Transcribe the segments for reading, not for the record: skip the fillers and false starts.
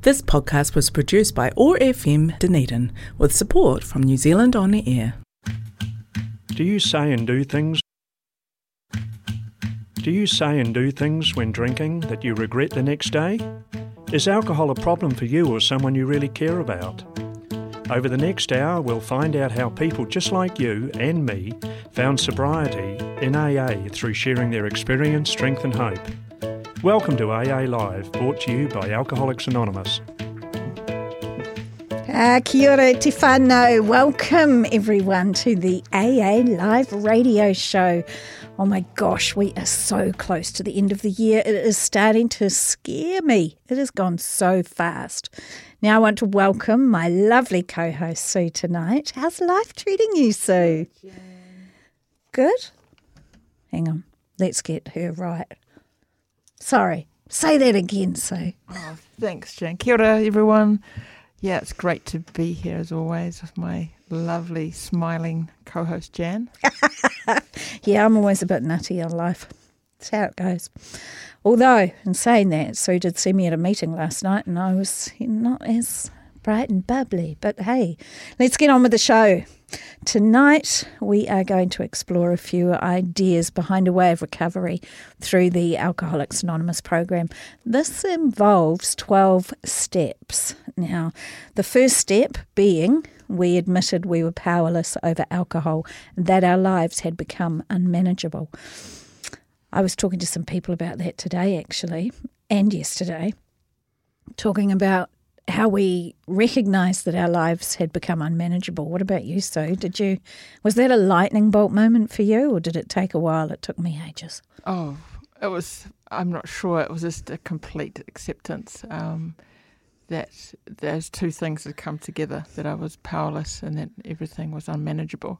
This podcast was produced by OAR FM Dunedin with support from New Zealand On the Air. Do you say and do things when drinking that you regret the next day? Is alcohol a problem for you or someone you really care about? Over the next hour, we'll find out how people just like you and me found sobriety in AA through sharing their experience, strength and hope. Welcome to AA Live, brought to you by Alcoholics Anonymous. Kia ora te whānau. Welcome everyone to the AA Live radio show. Oh my gosh, we are so close to the end of the year. It is starting to scare me. It has gone so fast. Now I want to welcome my lovely co-host Sue tonight. How's life treating you, Sue? Good? Hang on, let's get her right. Sorry, say that again, Sue. Oh, thanks, Jan. Kia ora, everyone. Yeah, it's great to be here as always with my lovely, smiling co-host Jan. Yeah, I'm always a bit nutty on life. That's how it goes. Although, in saying that, Sue did see me at a meeting last night and I was not as bright and bubbly. But hey, let's get on with the show. Tonight, we are going to explore a few ideas behind a way of recovery through the Alcoholics Anonymous program. This involves 12 steps. Now, the first step being we admitted we were powerless over alcohol and that our lives had become unmanageable. I was talking to some people about that today, actually, and yesterday, talking about how we recognised that our lives had become unmanageable. What about you, Sue? Was that a lightning bolt moment for you, or did it take a while? It took me ages. Oh, it was, I'm not sure, it was just a complete acceptance that those two things had come together, that I was powerless and that everything was unmanageable.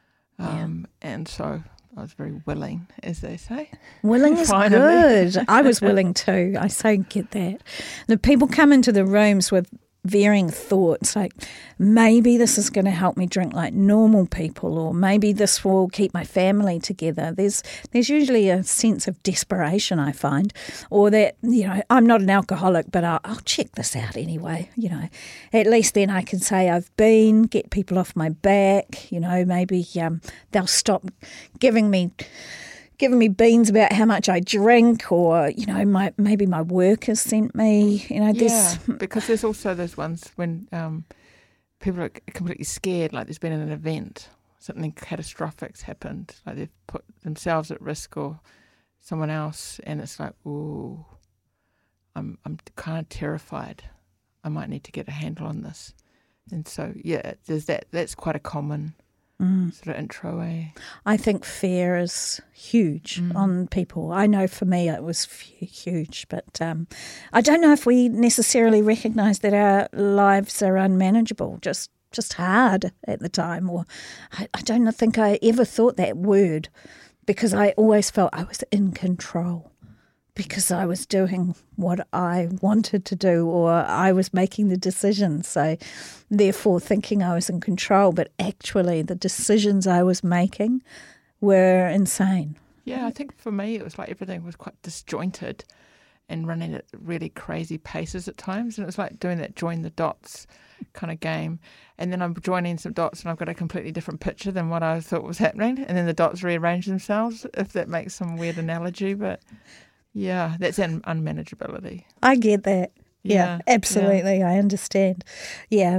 And so I was very willing, as they say. Willing is good. I was willing too. I so get that. The people come into the rooms with varying thoughts, like maybe this is going to help me drink like normal people, or maybe this will keep my family together. There's usually a sense of desperation, I find, or that, I'm not an alcoholic, but I'll check this out anyway. At least then I can say I've been, get people off my back. Maybe they'll stop giving me beans about how much I drink, or maybe my work has sent me. Because there's also those ones when people are completely scared, like there's been an event, something catastrophic's happened, like they've put themselves at risk or someone else, and it's like, ooh, I'm kind of terrified. I might need to get a handle on this, and so there's that. That's quite a common. Sort of intro, I think fear is huge on people. I know for me it was huge, but I don't know if we necessarily recognise that our lives are unmanageable, just hard at the time, or I don't think I ever thought that word, because I always felt I was in control, because I was doing what I wanted to do, or I was making the decisions, so therefore thinking I was in control, but actually the decisions I was making were insane. Yeah, I think for me it was like everything was quite disjointed and running at really crazy paces at times, and it was like doing that join the dots kind of game, and then I'm joining some dots and I've got a completely different picture than what I thought was happening, and then the dots rearrange themselves, if that makes some weird analogy, but... yeah, that's an unmanageability. I get that. Yeah, absolutely. Yeah. I understand. Yeah.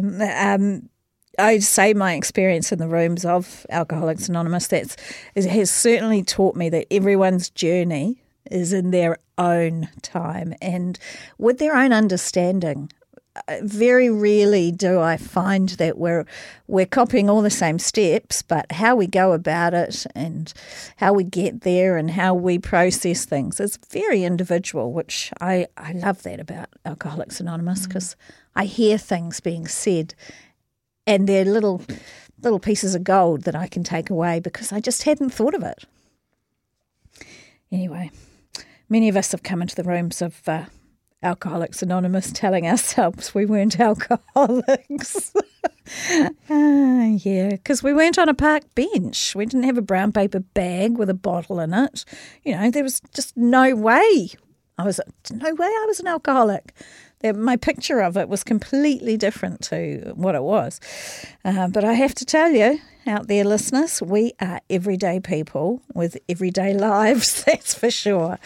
I'd say my experience in the rooms of Alcoholics Anonymous has certainly taught me that everyone's journey is in their own time and with their own understanding. Very rarely do I find that we're copying all the same steps, but how we go about it and how we get there and how we process things is very individual, which I love that about Alcoholics Anonymous, because I hear things being said and they're little pieces of gold that I can take away because I just hadn't thought of it. Anyway, many of us have come into the rooms of Alcoholics Anonymous telling ourselves we weren't alcoholics. Because we weren't on a park bench. We didn't have a brown paper bag with a bottle in it. There was just no way I was an alcoholic. My picture of it was completely different to what it was. But I have to tell you, out there, listeners, we are everyday people with everyday lives, that's for sure.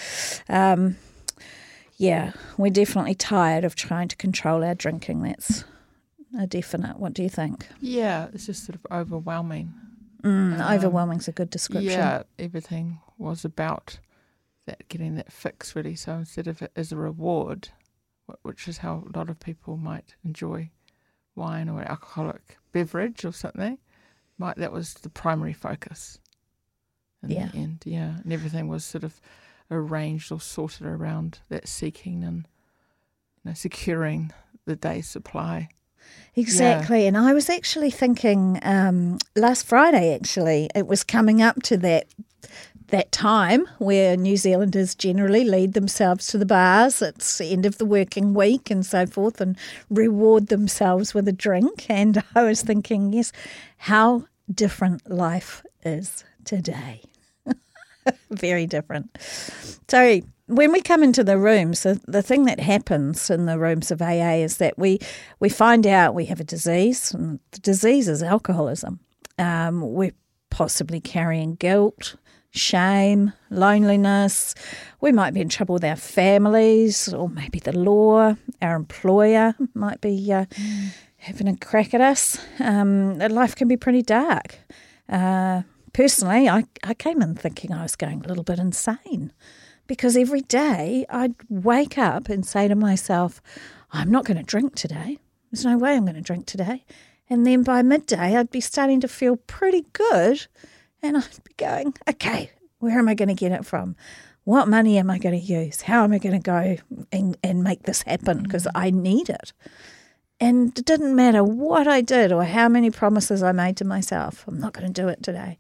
Yeah, we're definitely tired of trying to control our drinking. That's a definite. What do you think? Yeah, it's just sort of overwhelming. Overwhelming's a good description. Yeah, everything was about that, getting that fix, really. So instead of it as a reward, which is how a lot of people might enjoy wine or an alcoholic beverage or something, that was the primary focus in the end. Yeah, and everything was sort of arranged or sorted around that seeking and securing the day's supply. Exactly. And I was actually thinking last Friday, actually, it was coming up to that time where New Zealanders generally lead themselves to the bars. It's the end of the working week and so forth, and reward themselves with a drink. And I was thinking, yes, how different life is today. Very different. So when we come into the rooms, the thing that happens in the rooms of AA is that we find out we have a disease, and the disease is alcoholism. We're possibly carrying guilt, shame, loneliness. We might be in trouble with our families, or maybe the law. Our employer might be having a crack at us. Life can be pretty dark. Personally, I came in thinking I was going a little bit insane, because every day I'd wake up and say to myself, I'm not going to drink today. There's no way I'm going to drink today. And then by midday, I'd be starting to feel pretty good. And I'd be going, okay, where am I going to get it from? What money am I going to use? How am I going to go and make this happen? Because I need it. And it didn't matter what I did or how many promises I made to myself. I'm not going to do it today.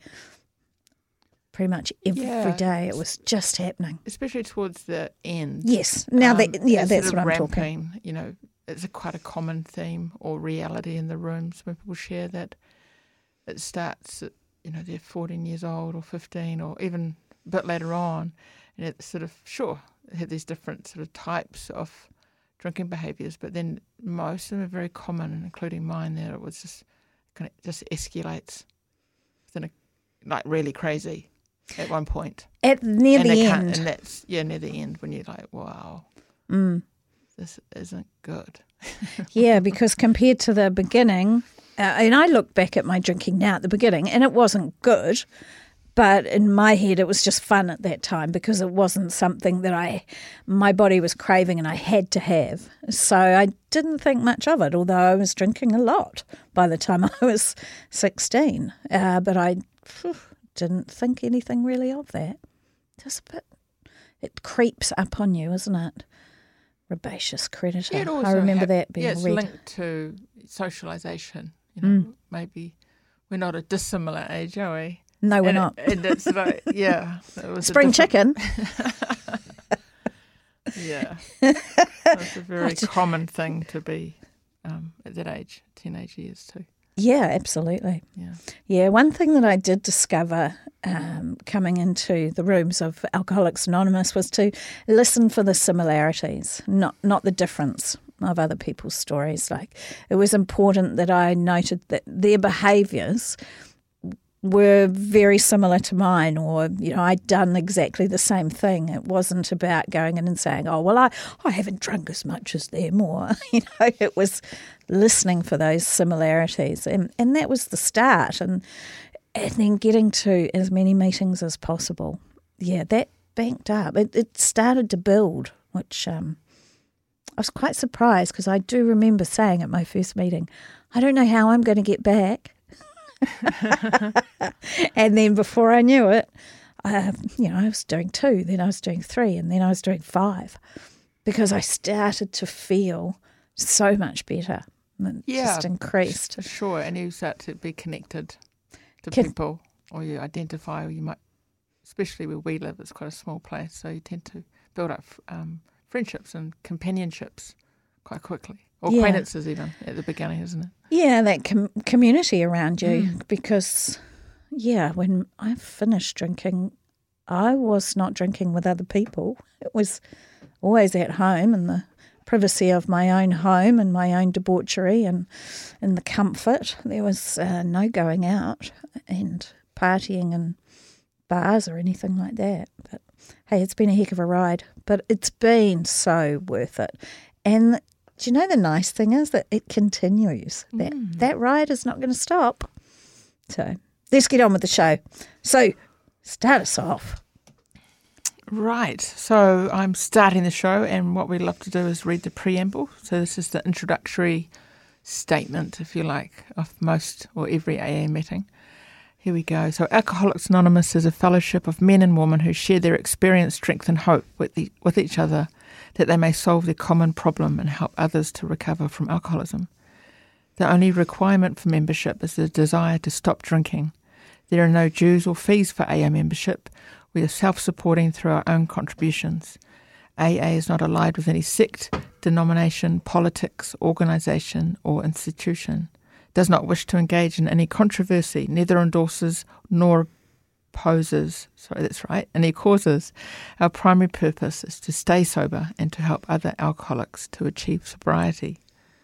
Pretty much every day it was just happening. Especially towards the end. Yes. Now, that's what I'm ramping, talking. It's quite a common theme or reality in the rooms when people share that it starts at, they're 14 years old or 15 or even a bit later on. And it's sort of, they have these different sort of types of drinking behaviours, but then most of them are very common, including mine, that it was just escalates within really crazy at one point. Near the end. And that's, near the end when you're like, wow, this isn't good. Yeah, because compared to the beginning, and I look back at my drinking now at the beginning, and it wasn't good, but in my head it was just fun at that time because it wasn't something that my body was craving and I had to have. So I didn't think much of it, although I was drinking a lot by the time I was 16. But I didn't think anything really of that. Just a bit. It creeps up on you, isn't it? Herbaceous creditor. Yeah, I remember that being it's read. Linked to socialisation. Maybe we're not a dissimilar age, are we? No, we're not. And it's like, it was spring chicken. Yeah. It's a very common thing to be at that age, teenage years too. Yeah, absolutely. Yeah, one thing that I did discover coming into the rooms of Alcoholics Anonymous was to listen for the similarities, not the difference of other people's stories. Like, it was important that I noted that their behaviours were very similar to mine, or, I'd done exactly the same thing. It wasn't about going in and saying, oh, well, I haven't drunk as much as them, or, it was listening for those similarities. And that was the start. And then getting to as many meetings as possible. Yeah, that banked up. It started to build, which I was quite surprised, because I do remember saying at my first meeting, I don't know how I'm going to get back. And then before I knew it, I was doing 2, then I was doing 3, and then I was doing 5, because I started to feel so much better. It just increased. For sure, and you start to be connected to people, or you identify, or you might, especially where we live, it's quite a small place, so you tend to build up friendships and companionships quite quickly. Or acquaintances even at the beginning, isn't it? Yeah, that community around you, because, when I finished drinking, I was not drinking with other people. It was always at home in the privacy of my own home and my own debauchery and in the comfort. There was no going out and partying in bars or anything like that. But hey, it's been a heck of a ride, but it's been so worth it. And do you know the nice thing is that it continues. That ride is not going to stop. So let's get on with the show. So start us off. Right. So I'm starting the show, and what we love to do is read the preamble. So this is the introductory statement, if you like, of most or every AA meeting. Here we go. So Alcoholics Anonymous is a fellowship of men and women who share their experience, strength and hope with each other, that they may solve their common problem and help others to recover from alcoholism. The only requirement for membership is the desire to stop drinking. There are no dues or fees for AA membership. We are self-supporting through our own contributions. AA is not allied with any sect, denomination, politics, organisation or institution. Does not wish to engage in any controversy, neither endorses nor opposes, any causes. Our primary purpose is to stay sober and to help other alcoholics to achieve sobriety.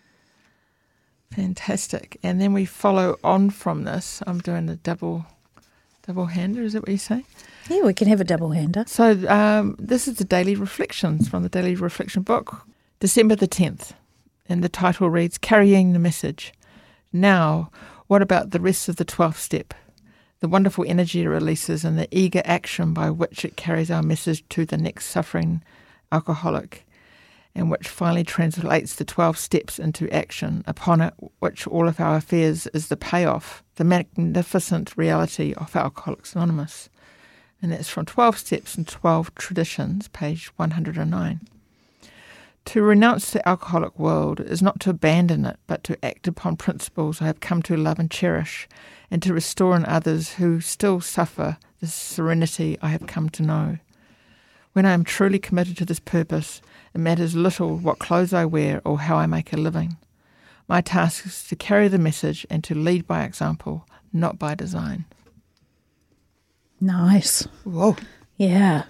Fantastic. And then we follow on from this. I'm doing the double-hander, is that what you say? Yeah, we can have a double-hander. So this is the Daily Reflections from the Daily Reflection book, December the 10th. And the title reads, Carrying the Message. Now, what about the rest of the 12th step? The wonderful energy it releases and the eager action by which it carries our message to the next suffering alcoholic, and which finally translates the 12 steps into action, upon it which all of our affairs is the payoff, the magnificent reality of Alcoholics Anonymous. And that's from 12 Steps and 12 Traditions, page 109. To renounce the alcoholic world is not to abandon it, but to act upon principles I have come to love and cherish, and to restore in others who still suffer the serenity I have come to know. When I am truly committed to this purpose, it matters little what clothes I wear or how I make a living. My task is to carry the message and to lead by example, not by design. Nice. Whoa. Yeah.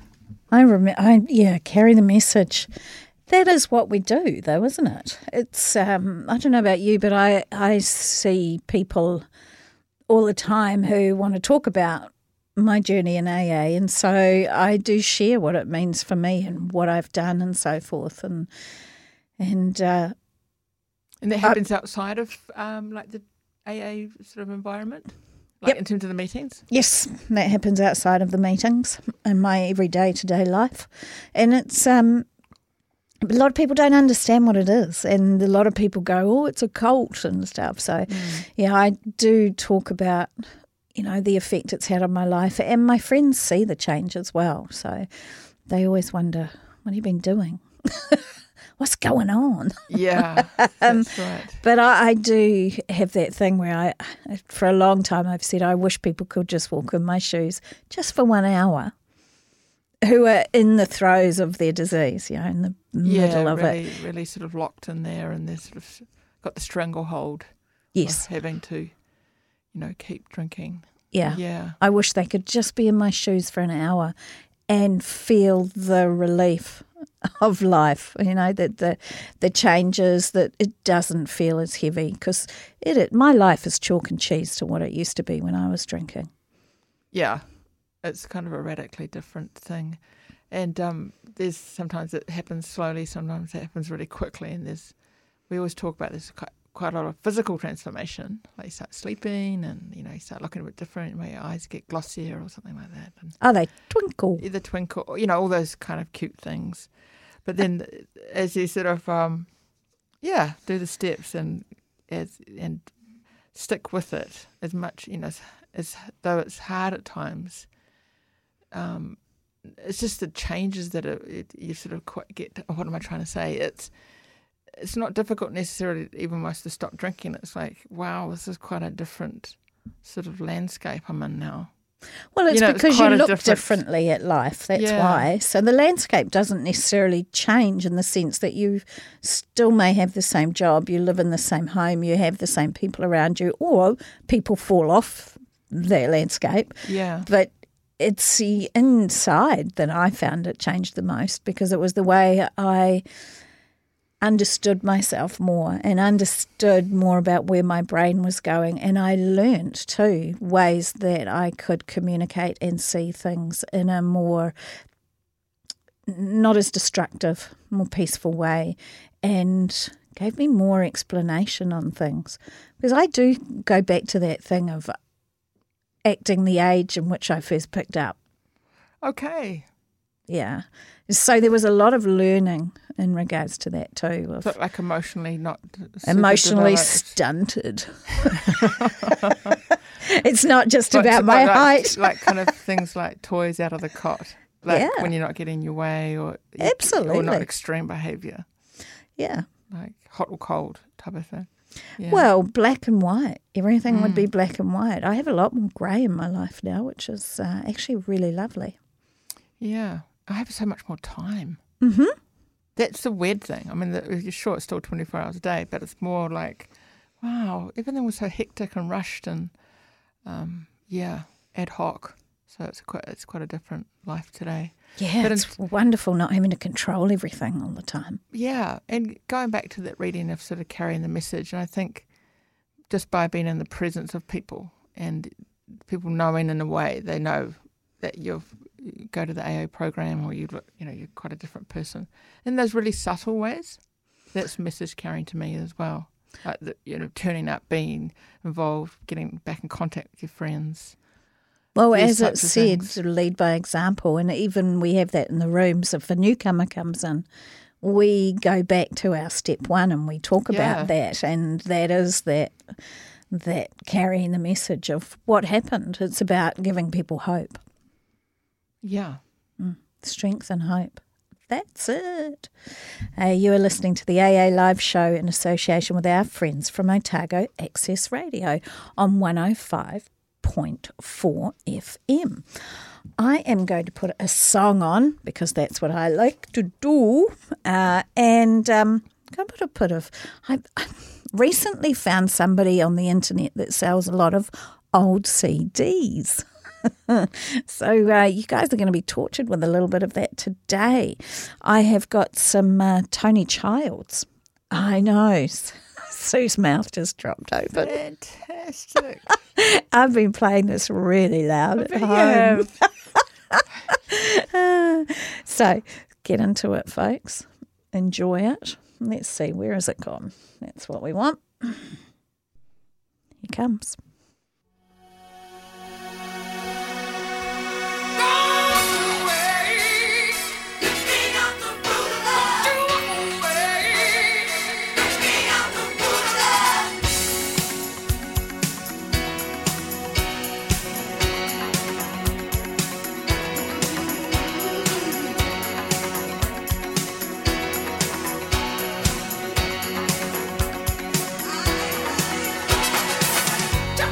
Carry the message. That is what we do, though, isn't it? It's, I don't know about you, but I see people all the time who want to talk about my journey in AA, and so I do share what it means for me and what I've done and so forth. And that happens outside of like the AA sort of environment? Like in terms of the meetings? Yes, that happens outside of the meetings in my everyday to-day life. And it's a lot of people don't understand what it is, and a lot of people go, oh, it's a cult and stuff. So, I do talk about, the effect it's had on my life, and my friends see the change as well. So they always wonder, what have you been doing? What's going on? Yeah, that's right. But I do have that thing where for a long time I've said I wish people could just walk in my shoes just for 1 hour, who are in the throes of their disease, in the middle of it. Yeah, really sort of locked in there, and they're sort of got the stranglehold of having to, keep drinking. Yeah. I wish they could just be in my shoes for an hour and feel the relief of life, that the changes, that it doesn't feel as heavy, because my life is chalk and cheese to what it used to be when I was drinking. Yeah. It's kind of a radically different thing. And there's sometimes it happens slowly, sometimes it happens really quickly. And we always talk about this quite a lot of physical transformation. Like you start sleeping and, you start looking a bit different, where your eyes get glossier or something like that. And they twinkle. The twinkle, all those kind of cute things. But then as you sort of, do the steps and stick with it as much, as though it's hard at times, it's just the changes that you sort of get. What am I trying to say? It's not difficult necessarily even most to stop drinking. It's like, wow, this is quite a different sort of landscape I'm in now. Well, it's because you look differently at life. That's why. So the landscape doesn't necessarily change in the sense that you still may have the same job, you live in the same home, you have the same people around you, or people fall off their landscape. Yeah. But it's the inside that I found it changed the most, because it was the way I understood myself more and understood more about where my brain was going. And I learnt too ways that I could communicate and see things in a more, not as destructive, more peaceful way, and gave me more explanation on things. Because I do go back to that thing of acting the age in which I first picked up. Okay. Yeah. So there was a lot of learning in regards to that too. Of So like emotionally not super emotionally developed. stunted. It's not just But about my height. Like kind of things like toys out of the cot. Like Yeah. when you're not getting your way or Absolutely. or not extreme behaviour. Yeah. Like hot or cold type of thing. Yeah. Well, black and white. Everything would be black and white. I have a lot more grey in my life now, which is actually really lovely. yeah. I have so much more time. Mm-hmm. That's the weird thing. I mean, you're sure it's still 24 hours a day, but it's more like, wow, everything was so hectic and rushed and, ad hoc. So it's quite a different life today. Yeah, But it's wonderful not having to control everything all the time. Yeah, and going back to that reading of sort of carrying the message, and I think just by being in the presence of people and people knowing in a way, they know that you go to the AA program or you're quite a different person. In those really subtle ways, that's message carrying to me as well. Like turning up, being involved, getting back in contact with your friends. Well, These as it types of said, things. to lead by example, and even we have that in the rooms. If a newcomer comes in, we go back to our step one and we talk Yeah. about that, and that is that carrying the message of what happened. It's about giving people hope, Yeah. strength and hope. That's it. You are listening to the AA Live Show in association with our friends from Otago Access Radio on 105.4 FM. I am going to put a song on because that's what I like to do. And I'm going to put I recently found somebody on the internet that sells a lot of old CDs. So you guys are going to be tortured with a little bit of that today. I have got some Tony Childs. I know. Sue's mouth just dropped open. Fantastic. I've been playing this really loud at home. So get into it, folks. Enjoy it. Let's see, where has it gone? That's what we want. Here comes. Don't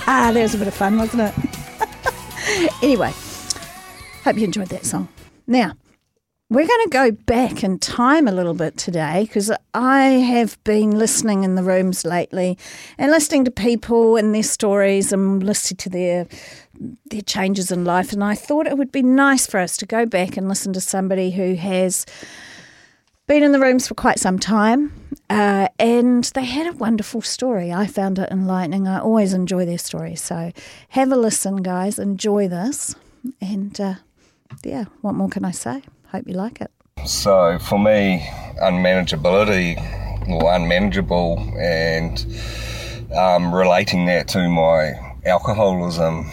That was a bit of fun, wasn't it? Anyway, hope you enjoyed that song. Now, we're going to go back in time a little bit today because I have been listening in the rooms lately and listening to people and their stories and listening to their changes in life, and I thought it would be nice for us to go back and listen to somebody who has been in the rooms for quite some time, and they had a wonderful story. I found it enlightening. I always enjoy their stories. So have a listen, guys. Enjoy this. And, what more can I say? Hope you like it. So for me, unmanageability or unmanageable and relating that to my alcoholism,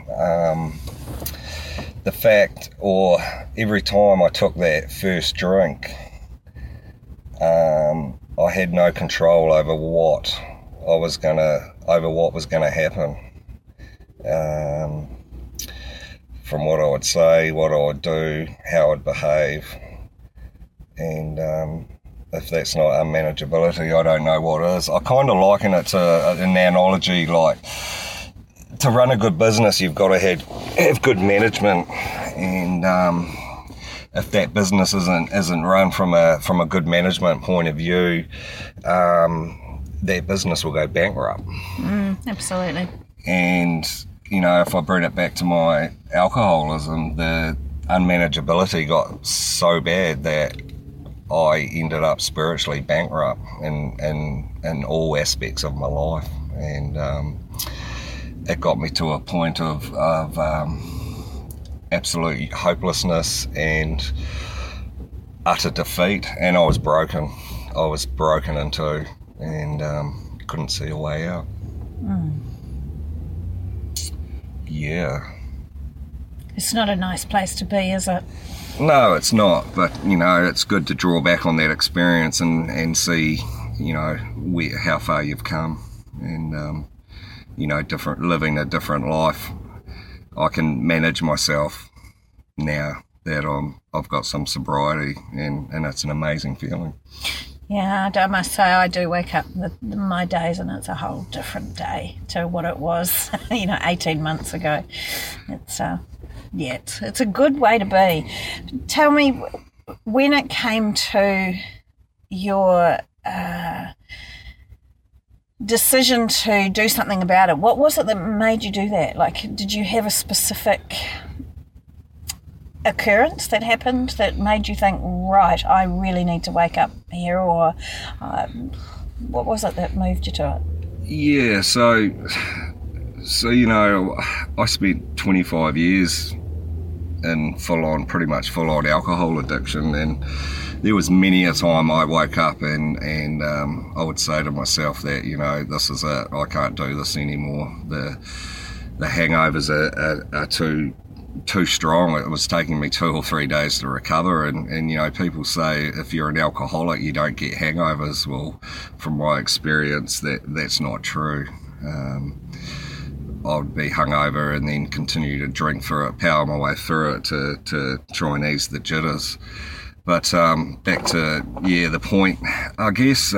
the fact or every time I took that first drink, I had no control over what was going to happen. From what I would say, what I would do, how I'd behave. And if that's not unmanageability, I don't know what is. I kind of liken it to an analogy like to run a good business, you've got to have good management. And if that business isn't run from a good management point of view, that business will go bankrupt. Absolutely. And if I bring it back to my alcoholism, the unmanageability got so bad that I ended up spiritually bankrupt in all aspects of my life, and it got me to a point of absolute hopelessness and utter defeat, and I was broken. I was broken in two, and couldn't see a way out. Yeah. It's not a nice place to be, is it? No, it's not. But, it's good to draw back on that experience and see, how far you've come. And, living a different life. I can manage myself now that I've got some sobriety, and it's an amazing feeling. Yeah, I must say I do wake up my days and it's a whole different day to what it was, 18 months ago. It's it's a good way to be. Tell me, when it came to your decision to do something about it, what was it that made you do that? Like, did you have a specific occurrence that happened that made you think, right, I really need to wake up here, or what was it that moved you to it? Yeah, so I spent 25 years in pretty much full-on alcohol addiction, and there was many a time I woke up and I would say to myself that, this is it, I can't do this anymore. The hangovers are too strong. It was taking me 2 or 3 days to recover, and people say if you're an alcoholic you don't get hangovers. Well, from my experience, that's not true. I would be hungover and then continue to drink power my way through it to try and ease the jitters. But back to the point, I guess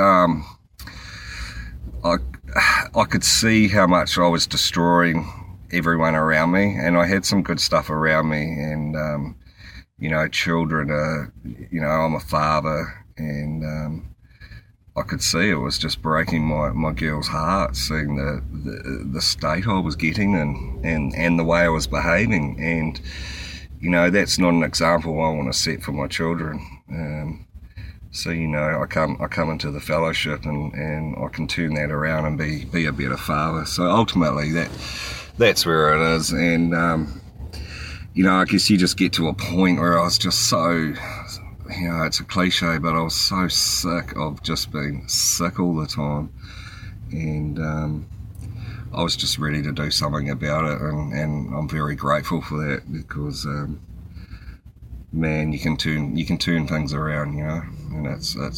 I could see how much I was destroying everyone around me, and I had some good stuff around me, and children are, I'm a father, and I could see it was just breaking my girl's heart, seeing the state I was getting and the way I was behaving, and that's not an example I want to set for my children. So I come into the fellowship and I can turn that around and be a better father. So ultimately that's where it is, and I guess you just get to a point where I was just so, it's a cliche, but I was so sick of just being sick all the time, and I was just ready to do something about it, and I'm very grateful for that, because man, you can turn things around, and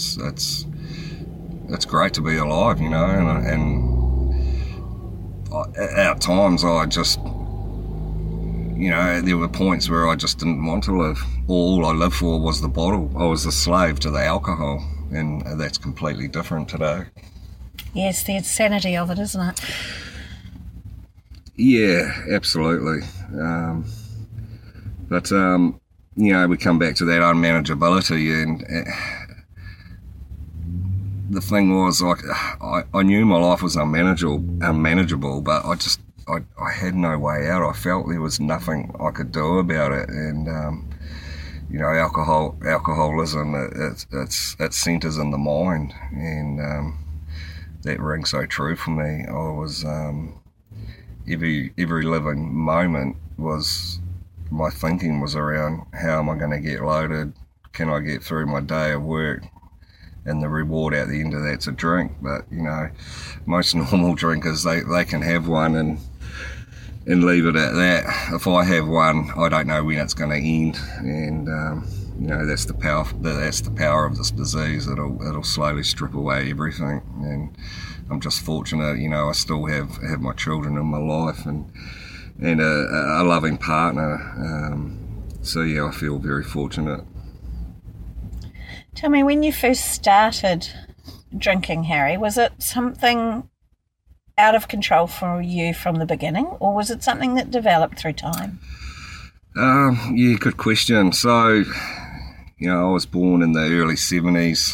it's great to be alive, and at times I just, there were points where I just didn't want to live. All I lived for was the bottle. I was a slave to the alcohol, and that's completely different today. Yes, the insanity of it, isn't it? Yeah, absolutely. But we come back to that unmanageability, and the thing was, like, I knew my life was unmanageable, but I had no way out. I felt there was nothing I could do about it, and alcoholism, it centres in the mind, and that rings so true for me. I was every living moment was, my thinking was around, how am I going to get loaded? Can I get through my day of work? And the reward at the end of that's a drink. But most normal drinkers, they can have one and leave it at that. If I have one, I don't know when it's going to end, and that's the power. That's the power of this disease. It'll slowly strip away everything. And I'm just fortunate, I still have my children in my life and a loving partner. So I feel very fortunate. Tell me, when you first started drinking, Harry, was it something out of control for you from the beginning, or was it something that developed through time? Good question. So, I was born in the early 70s.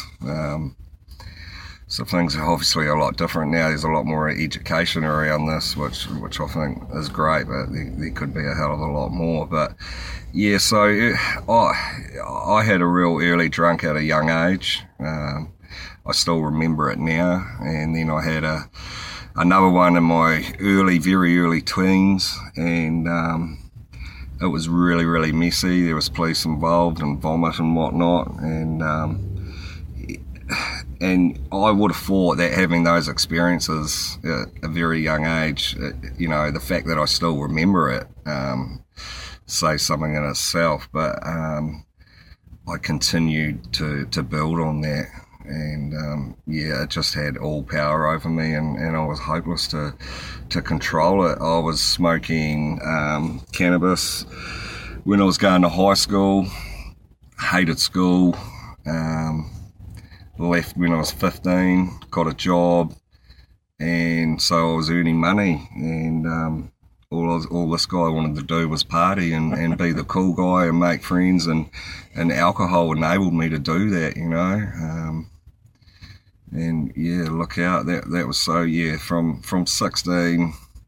So things are obviously a lot different now. There's a lot more education around this, which I think is great, but there could be a hell of a lot more. But so I had a real early drunk at a young age. I still remember it now. And then I had another one in my very early teens, and it was really, really messy. There was police involved and vomit and whatnot, and I would have thought that having those experiences at a very young age, the fact that I still remember it, say something in itself. But I continued to build on that, and it just had all power over me, and I was hopeless to control it. I was smoking cannabis when I was going to high school, hated school, left when I was 15, got a job, and so I was earning money, and all this guy wanted to do was party and be the cool guy and make friends, and alcohol enabled me to do that, look out, that was so, from 16,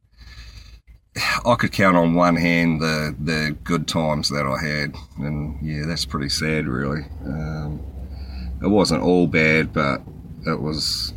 I could count on one hand the good times that I had, and that's pretty sad, really. It wasn't all bad, but it was,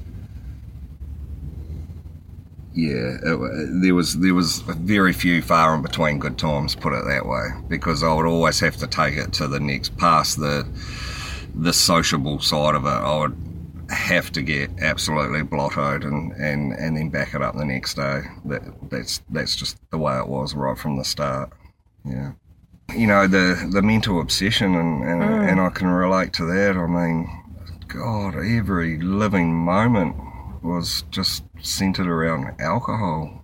there was very few far in between good times, put it that way, because I would always have to take it to the next, past the sociable side of it. I would have to get absolutely blottoed and then back it up the next day. That's just the way it was right from the start. Yeah. The mental obsession, and I can relate to that. I mean, God, every living moment was just centred around alcohol.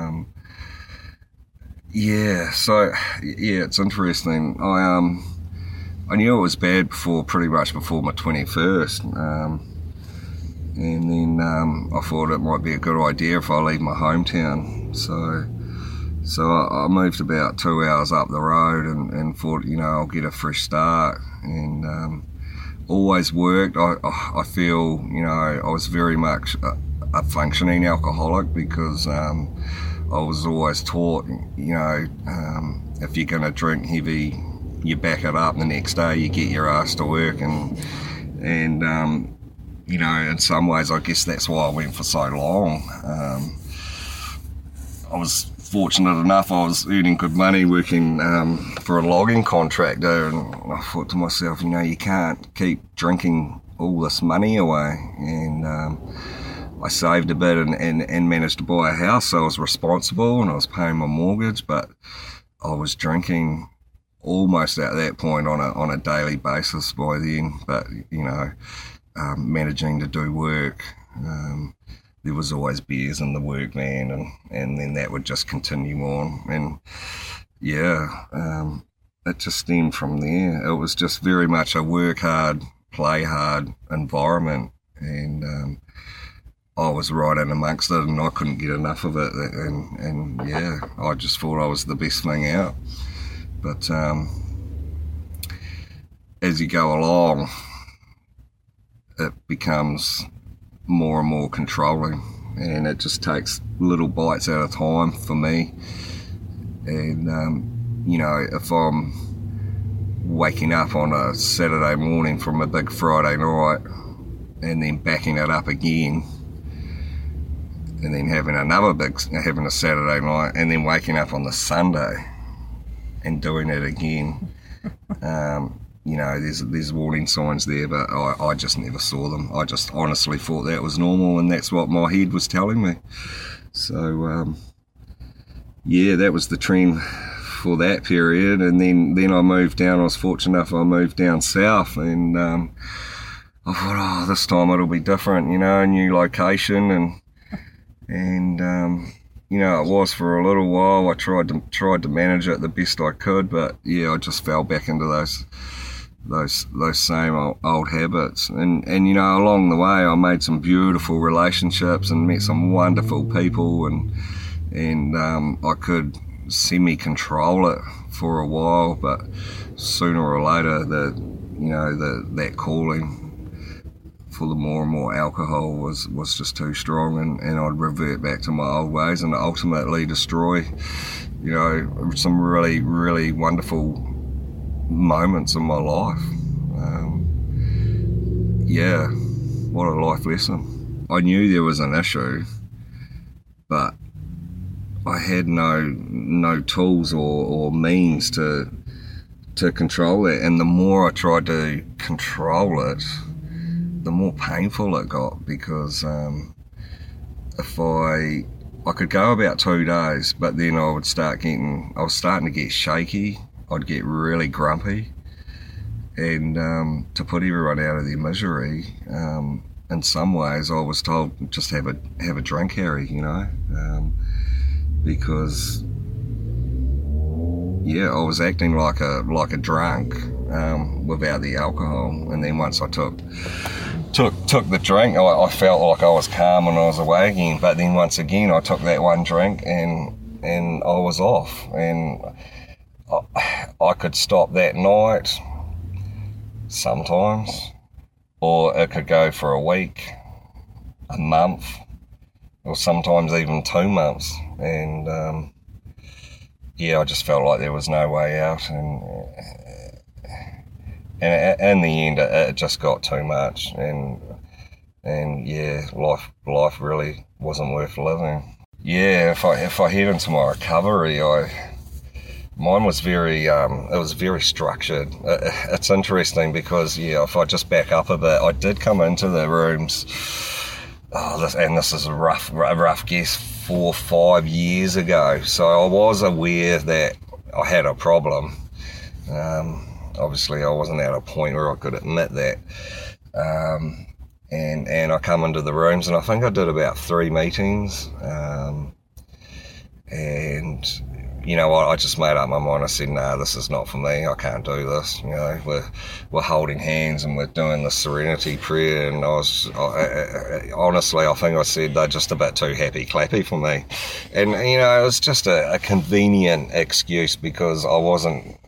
It's interesting. I knew it was bad pretty much before my 21st, and then I thought it might be a good idea if I leave my hometown. So I moved about 2 hours up the road and thought, I'll get a fresh start, and always worked. I feel, I was very much a functioning alcoholic, because I was always taught, if you're going to drink heavy, you back it up, and the next day you get your ass to work, and in some ways I guess that's why I went for so long. I was fortunate enough, I was earning good money working for a logging contractor, and I thought to myself, you can't keep drinking all this money away, and I saved a bit and managed to buy a house, so I was responsible and I was paying my mortgage, but I was drinking almost at that point on a daily basis by then. But managing to do work, there was always beers in the work van, and then that would just continue on, and it just stemmed from there. It was just very much a work hard, play hard environment, and I was right in amongst it, and I couldn't get enough of it, and yeah, I just thought I was the best thing out. But as you go along, it becomes more and more controlling, and it just takes little bites at a time for me. And you know, if I'm waking up on a Saturday morning from a big Friday night and then backing it up again, and then having a Saturday night, and then waking up on the Sunday and doing it again, you know, there's warning signs there, but I just never saw them. I just honestly thought that was normal, and that's what my head was telling me. So yeah, that was the trend for that period. And then I moved down. I was fortunate enough I moved down south, and I thought, oh, this time it'll be different, you know, a new location, and you know, it was for a little while. I tried to manage it the best I could, but yeah, I just fell back into those same old habits. And you know, along the way, I made some beautiful relationships and met some wonderful people, and I could semi-control it for a while, but sooner or later, that calling for the more and more alcohol was just too strong, and I'd revert back to my old ways and ultimately destroy, you know, some really, really wonderful moments in my life. Yeah, what a life lesson. I knew there was an issue, but I had no tools or means to control it, and the more I tried to control it, the more painful it got, because if I could go about 2 days, but then I was starting to get shaky. I'd get really grumpy, and to put everyone out of their misery, in some ways I was told, just have a drink, Harry, you know, because yeah, I was acting like a drunk without the alcohol. And then once I took the drink, I felt like I was calm and I was away again. But then once again, I took that one drink and I was off. And I could stop that night sometimes, or it could go for a week, a month, or sometimes even 2 months. And yeah, I just felt like there was no way out, and in the end, it just got too much, and yeah, life really wasn't worth living. Yeah, if I head into my recovery, mine was very structured. It's interesting because, yeah, if I just back up a bit, I did come into the rooms. This is a rough guess, 4 or 5 years ago. So I was aware that I had a problem. Obviously, I wasn't at a point where I could admit that. And I come into the rooms, and I think I did about 3 meetings. And you know what, I just made up my mind. I said, no, this is not for me. I can't do this. You know, we're holding hands and we're doing the serenity prayer. And honestly, I think I said they're just a bit too happy clappy for me. And, you know, it was just a convenient excuse, because I wasn't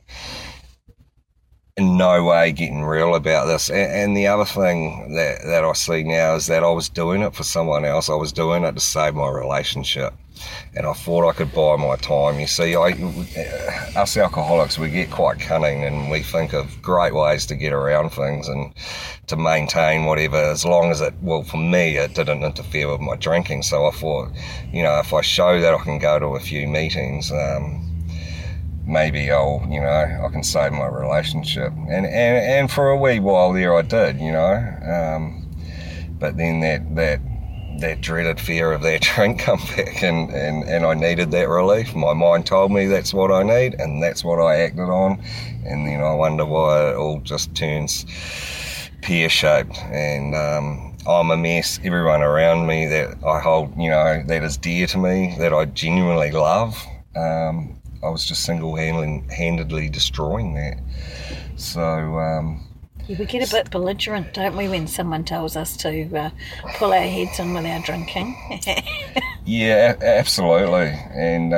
in no way getting real about this. And the other thing that I see now is that I was doing it for someone else. I was doing it to save my relationship. And I thought I could buy my time. You see, us alcoholics, we get quite cunning, and we think of great ways to get around things and to maintain whatever, as long as for me, it didn't interfere with my drinking. So I thought, you know, if I show that I can go to a few meetings, maybe I can save my relationship. And for a wee while there I did, you know. But then that dreaded fear of that drink come back, and I needed that relief. My mind told me that's what I need, and that's what I acted on. And then I wonder why it all just turns pear-shaped. And I'm a mess. Everyone around me that I hold, you know, that is dear to me, that I genuinely love, I was just single-handedly destroying that. So Yeah, we get a bit belligerent, don't we, when someone tells us to pull our heads in with our drinking? Yeah, absolutely. And,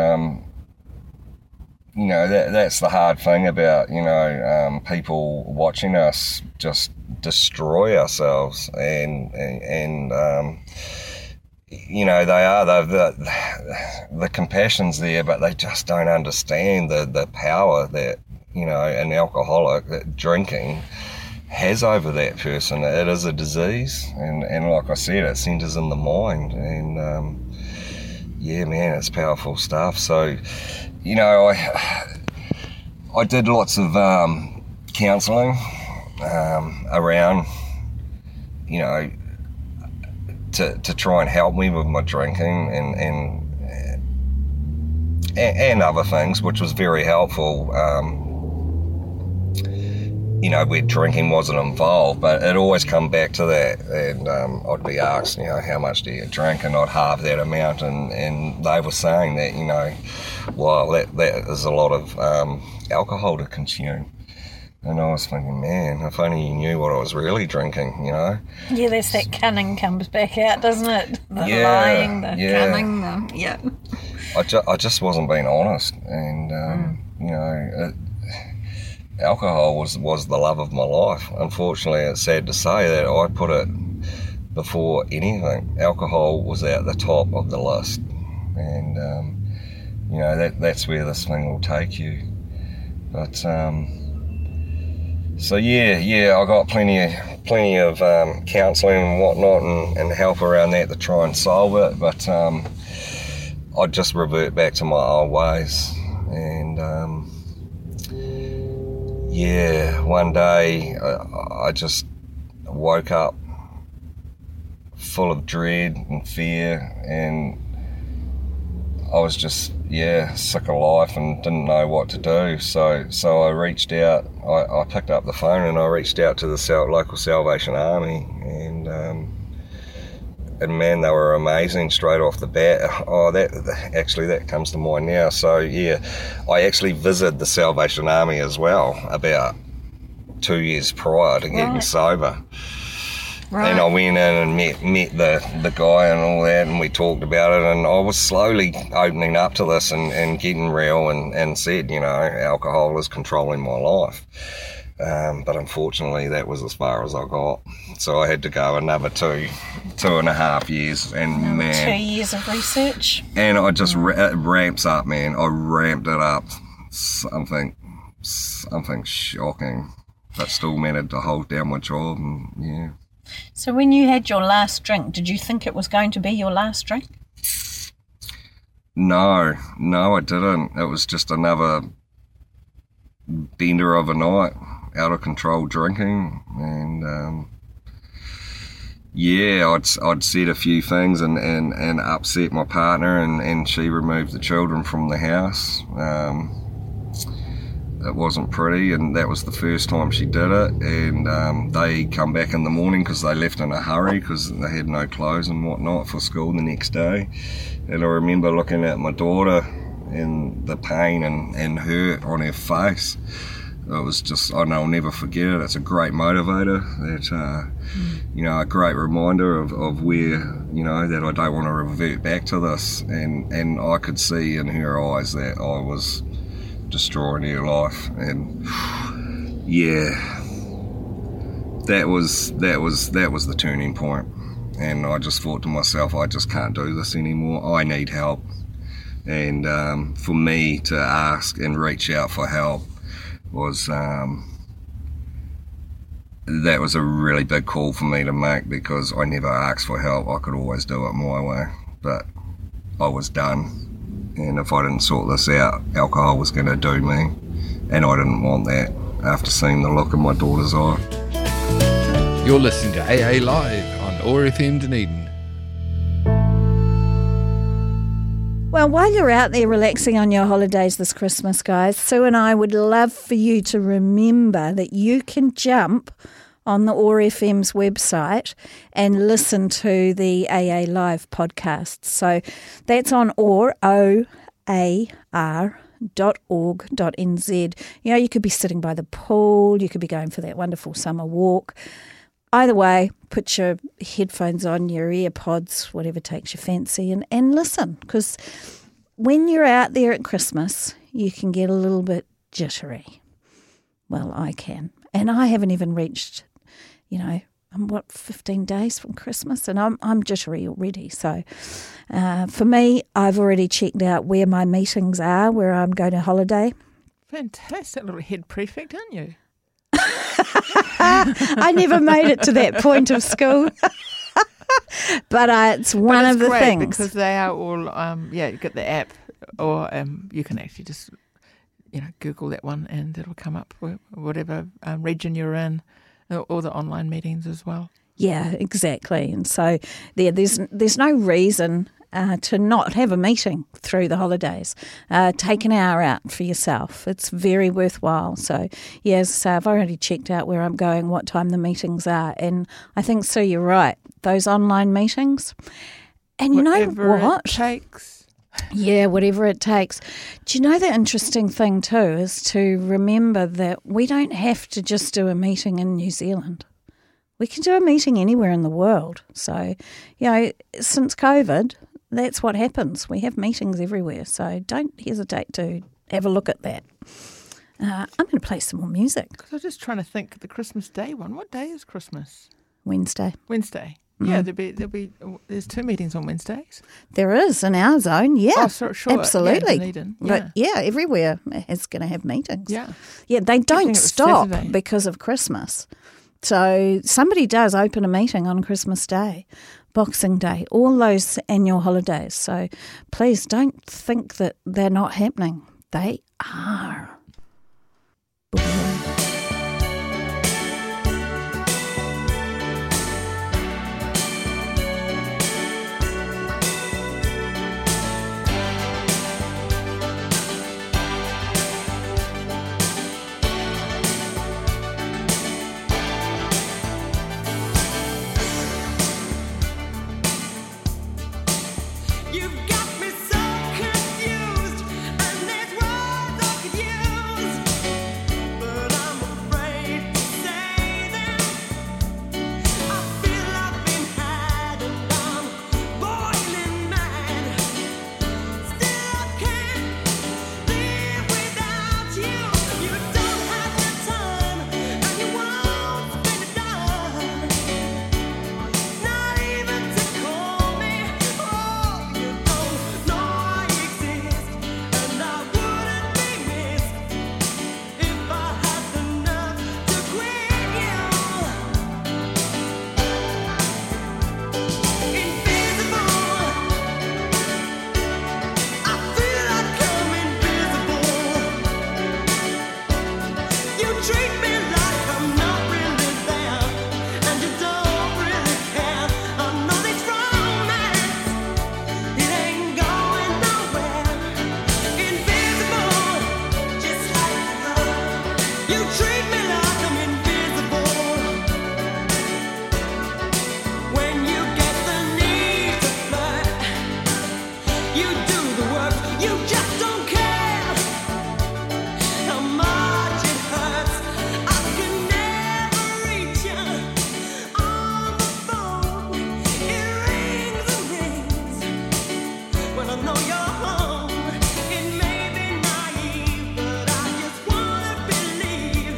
that's the hard thing about, people watching us just destroy ourselves. And the compassion's there, but they just don't understand the power that, an alcoholic, that drinking has over that person. It is a disease, and like I said, it centres in the mind, and it's powerful stuff. So, I did lots of counselling around, to try and help me with my drinking and other things, which was very helpful. Where drinking wasn't involved, but it always come back to that, and I'd be asked, how much do you drink, and I'd halve that amount, and they were saying that, that is a lot of alcohol to consume. And I was thinking, man, if only you knew what I was really drinking, Yeah, there's that cunning comes back out, doesn't it? The lying, the cunning, I just wasn't being honest, and alcohol was the love of my life. Unfortunately, it's sad to say that I put it before anything. Alcohol was at the top of the list, and that's where this thing will take you. But I got plenty of counselling and whatnot and help around that to try and solve it. But I'd just revert back to my old ways, and one day I just woke up full of dread and fear, and I was just, sick of life and didn't know what to do. So I reached out, I picked up the phone and I reached out to the local Salvation Army, and man, they were amazing straight off the bat. That comes to mind now. So I actually visited the Salvation Army as well about 2 years prior to getting sober. Right. And I went in and met the guy and all that, and we talked about it, and I was slowly opening up to this and getting real, and said, alcohol is controlling my life. But unfortunately, that was as far as I got. So I had to go another 2.5 years, and man, 2 years of research. And I just it ramps up, man. I ramped it up, something shocking, but still managed to hold down my job, and So when you had your last drink, did you think it was going to be your last drink? No, I didn't. It was just another bender of a night, out of control drinking, and I'd said a few things and upset my partner, and she removed the children from the house. It wasn't pretty, and that was the first time she did it, and they come back in the morning because they left in a hurry because they had no clothes and whatnot for school the next day. And I remember looking at my daughter and the pain and hurt on her face. It was just, I'll never forget it. It's a great motivator, a great reminder of where, that I don't want to revert back to this. And I could see in her eyes that I was destroying her life, and that was the turning point. And I just thought to myself, I just can't do this anymore. I need help. And for me to ask and reach out for help was that was a really big call for me to make, because I never asked for help. I could always do it my way, but I was done. And if I didn't sort this out, alcohol was going to do me, and I didn't want that after seeing the look in my daughter's eye. You're listening to AA Live on OAR FM Dunedin. Well, while you're out there relaxing on your holidays this Christmas, guys, Sue and I would love for you to remember that you can jump on the OAR FM's website and listen to the AA Live podcast. So that's on OAR, OAR, www.headphones.org.nz. You know, you could be sitting by the pool, you could be going for that wonderful summer walk. Either way, put your headphones on, your earpods, whatever takes your fancy, and listen, because when you're out there at Christmas, you can get a little bit jittery. Well, I can. And I haven't even reached, I'm 15 days from Christmas, and I'm jittery already. So for me, I've already checked out where my meetings are, where I'm going to holiday. Fantastic little head prefect, aren't you? I never made it to that point of school. But it's one of the things. Because they are all, you get the app, or you can actually just, Google that one and it'll come up with whatever region you're in, or the online meetings as well. Yeah, exactly. And so there's no reason to not have a meeting through the holidays. Take an hour out for yourself. It's very worthwhile. So, yes, I've already checked out where I'm going, what time the meetings are. And I think, Sue, you're right. Those online meetings. And you know what? It takes. Yeah, whatever it takes. Do you know the interesting thing too is to remember that we don't have to just do a meeting in New Zealand. We can do a meeting anywhere in the world. So, since COVID, that's what happens. We have meetings everywhere. So don't hesitate to have a look at that. I'm going to play some more music. I was just trying to think of the Christmas Day one. What day is Christmas? Wednesday. Yeah, there's 2 meetings on Wednesdays. There is in our zone, yeah. Oh, sure. Absolutely. Yeah, Dunedin, yeah. But everywhere is going to have meetings. Yeah. Yeah, they don't stop Saturday. because of Christmas. So somebody does open a meeting on Christmas Day, Boxing Day, all those annual holidays. So please don't think that they're not happening. They are. You've got me so confused, and there's words I could use, but I'm afraid to say them. I feel I've been had, and I'm boiling mad. Still I can't live without you. You don't have the time, and you won't spend a dime. Not even to call me. Oh, you don't know I exist, and I wouldn't be missed if I had the nerve to quit you. Invisible, I feel like I'm invisible. You treat me like I'm not really there, and you don't really care. I know this romance, it ain't going nowhere. Invisible, just like love. You treat me like I'm invisible. When you get the need to flirt, you do the work, you just don't care how much it hurts. I can never reach you on the phone. It rings and rings when I know you're home. It may be naive, but I just wanna believe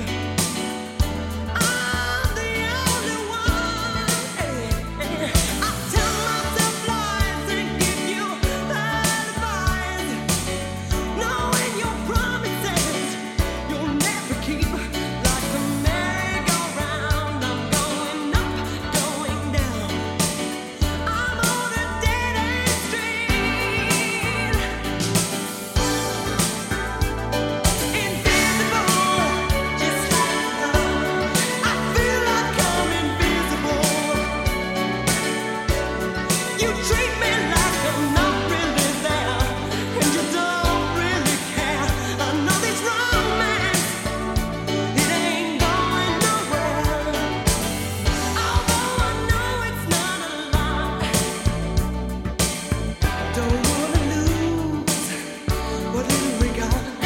I'm the only one. I tell myself lies and give you advice, knowing your promises you'll never keep. Like the merry-go-round, I'm going up, going down. I'm on a dead-end street. Invisible, just like love. I feel like I'm invisible. You treat me like I'm not really there, and you don't really care. I know this romance, it ain't going nowhere. Although I know it's not a lie, don't wanna lose what little we got.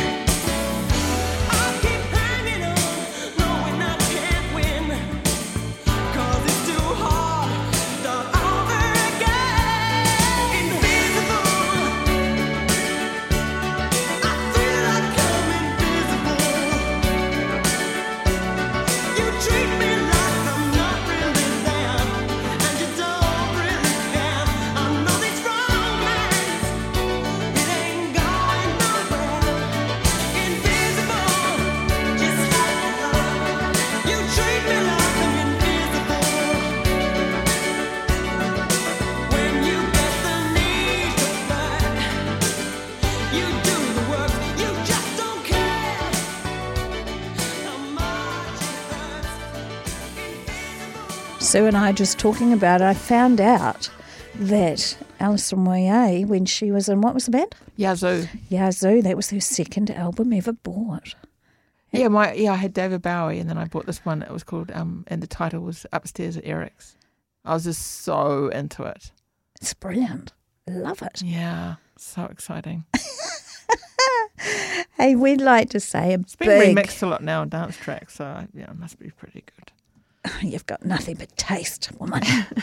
Sue and I just talking about it, I found out that Alison Moyet, when she was in, what was the band? Yazoo. Yazoo, that was her second album ever bought. Yeah, I had David Bowie, and then I bought this one. It was called, and the title was Upstairs at Eric's. I was just so into it. It's brilliant. Love it. Yeah, so exciting. Hey, we'd like to say It's been remixed a lot now on Dance Track, so yeah, it must be pretty good. You've got nothing but taste, woman.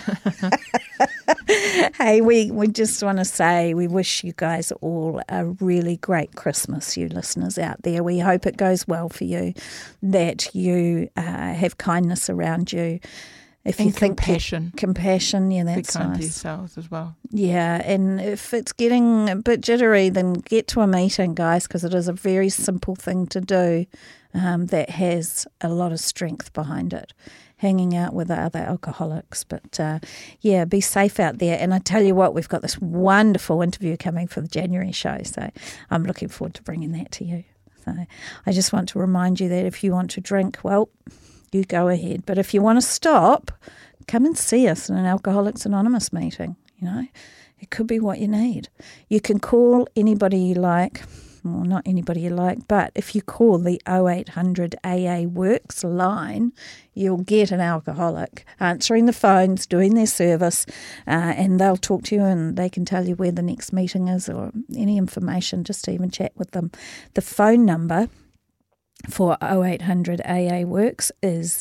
Hey, we just want to say we wish you guys all a really great Christmas, you listeners out there. We hope it goes well for you, that you have kindness around you. If And you think compassion. yeah, Be that's kind to nice. yourselves as well. Yeah, and if it's getting a bit jittery, then get to a meeting, guys, because it is a very simple thing to do that has a lot of strength behind it. Hanging out with other alcoholics. But yeah, be safe out there. And I tell you what, we've got this wonderful interview coming for the January show. So I'm looking forward to bringing that to you. So I just want to remind you that if you want to drink, well, you go ahead. But if you want to stop, come and see us in an Alcoholics Anonymous meeting. You know, it could be what you need. You can call anybody you like. Well, not anybody you like, but if you call the 0800 AA Works line, you'll get an alcoholic answering the phones, doing their service, and they'll talk to you and they can tell you where the next meeting is or any information, just to even chat with them. The phone number for 0800 AA Works is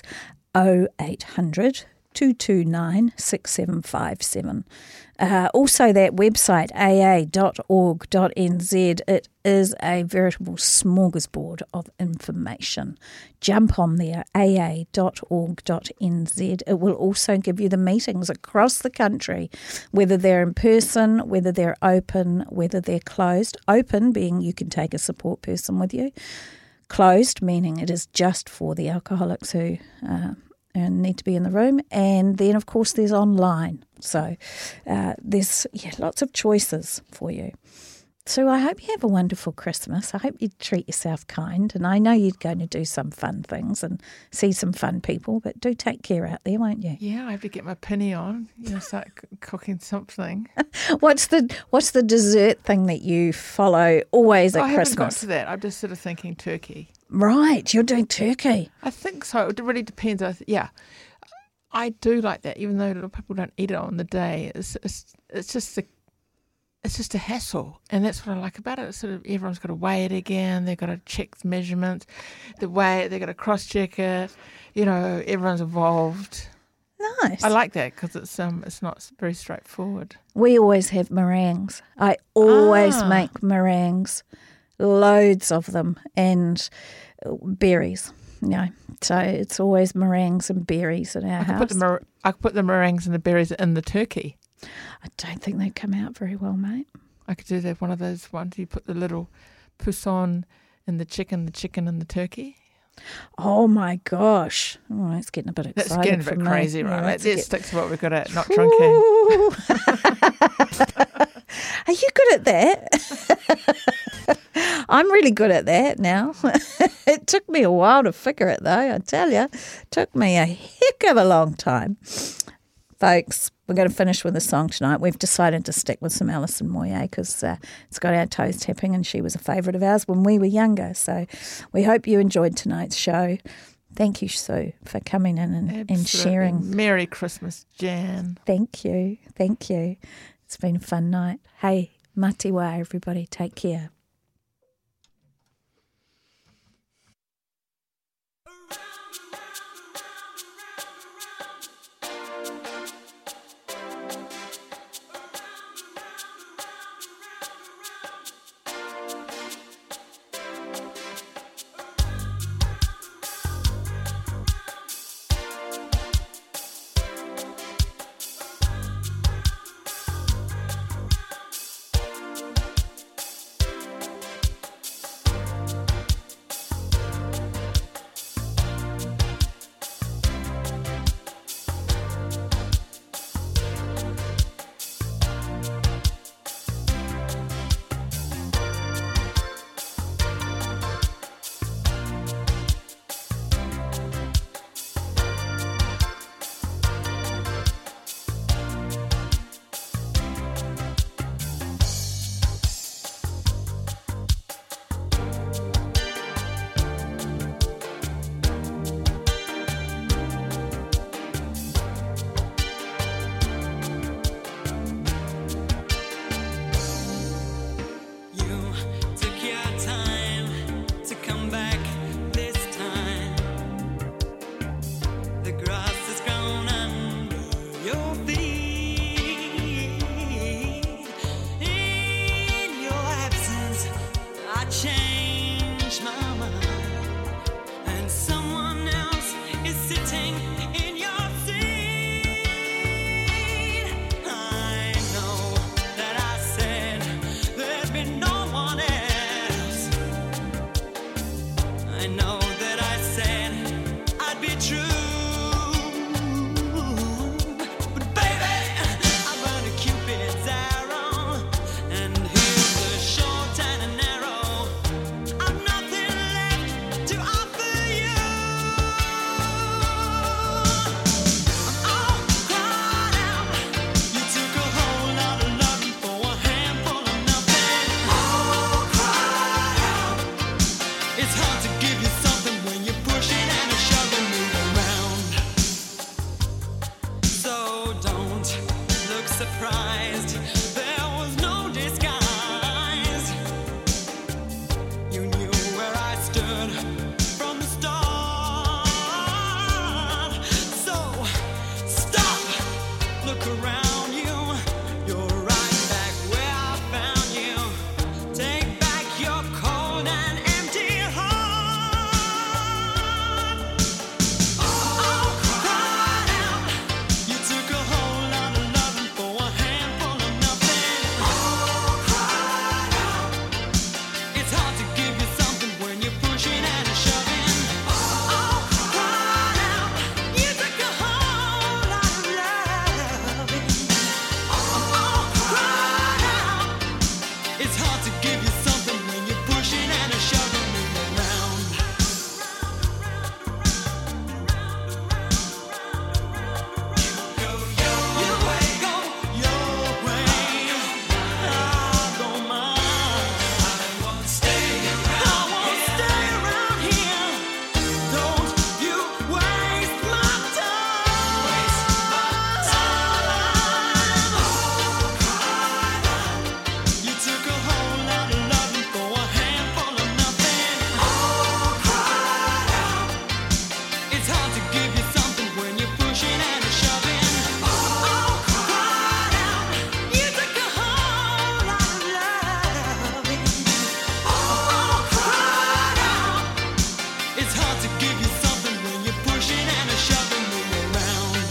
0800 229 6757. Also, that website, aa.org.nz, it is a veritable smorgasbord of information. Jump on there, aa.org.nz. It will also give you the meetings across the country, whether they're in person, whether they're open, whether they're closed. Open being you can take a support person with you. Closed meaning it is just for the alcoholics who and need to be in the room. And then, of course, there's online. So there's lots of choices for you. So I hope you have a wonderful Christmas. I hope you treat yourself kind. And I know you're going to do some fun things and see some fun people, but do take care out there, won't you? Yeah, I have to get my penny on. Start cooking something. What's the dessert thing that you follow always at I haven't got Christmas? to that. I'm just sort of thinking turkey. Right, you're doing turkey. I think so. It really depends. I do like that, even though a lot of people don't eat it on the day. It's just a hassle, and that's what I like about it. It's sort of everyone's got to weigh it again. They've got to check the measurements, the weight. They've got to cross-check it. Everyone's involved. Nice. I like that because it's not very straightforward. We always have meringues. I always make meringues, loads of them, and berries. So it's always meringues and berries in our house. I could put the meringues and the berries in the turkey. I don't think they'd come out very well, mate. I could do that. One of those ones you put the little poussin in the chicken in the turkey. Oh my gosh! Oh, it's getting a bit exciting. That's getting a for bit me. crazy, Yeah, right? let's Let's stick to what we've got at not drinking. Are you good at that? I'm really good at that now. It took me a while to figure it, though, I tell you. It took me a heck of a long time. Folks, we're going to finish with a song tonight. We've decided to stick with some Alison Moyet because it's got our toes tapping and she was a favourite of ours when we were younger. So we hope you enjoyed tonight's show. Thank you, Sue, for coming in and sharing. Merry Christmas, Jan. Thank you. Thank you. It's been a fun night. Hey, matiwa, everybody. Take care. realized there was no disguise. You knew where I stood from the start. So stop, look around you. You're right back where I found you. Take back your cold and empty heart. Oh, cry out. You took a whole lot of loving for a handful of nothing. Oh, cry out. It's hard to give you something when you're pushing and shoving. Oh, cry out. You took a whole lot of loving. Oh, cry out. It's hard to give you something when you're pushing and shoving me around. Go your way, go your way. I don't mind. I won't stay around here. Don't you waste my time. You took a whole lot of loving for a handful of nothing. Oh, cry out. It's hard to give you something when you're pushing and shoving. Oh, cry out. You took a whole lot of loving. Oh, cry out. It's hard to give you something when you're pushing and shoving me around.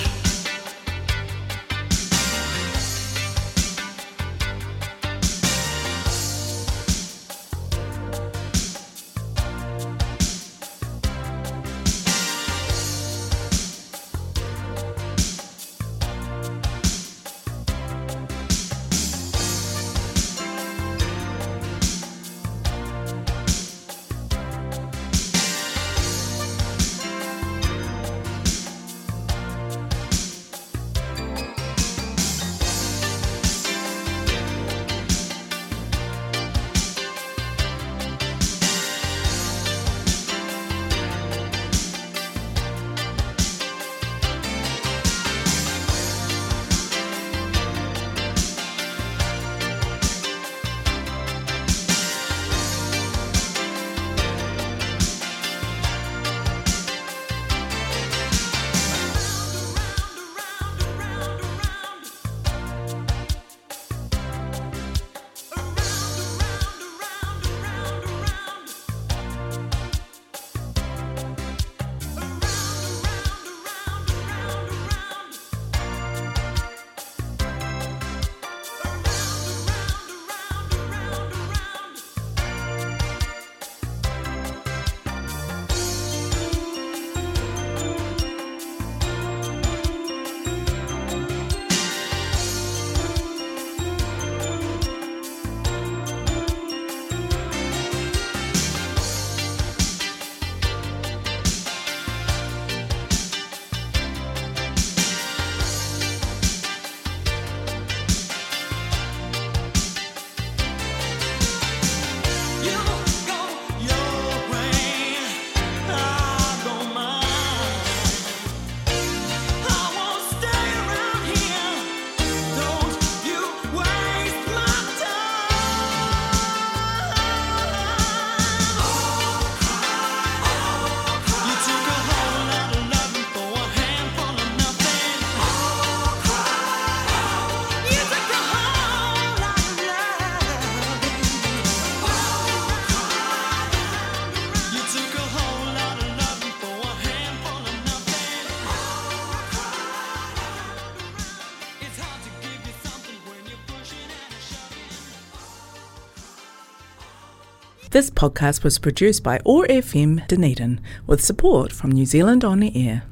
You go your way. I don't mind. I won't stay around here. Don't you waste my time. You took a whole lot of loving for a handful of nothing. You took a whole lot of loving. You took a whole lot of loving for a handful of nothing. It's hard to give you something when you're pushing and shoving. This podcast was produced by OAR FM Dunedin with support from New Zealand On the Air.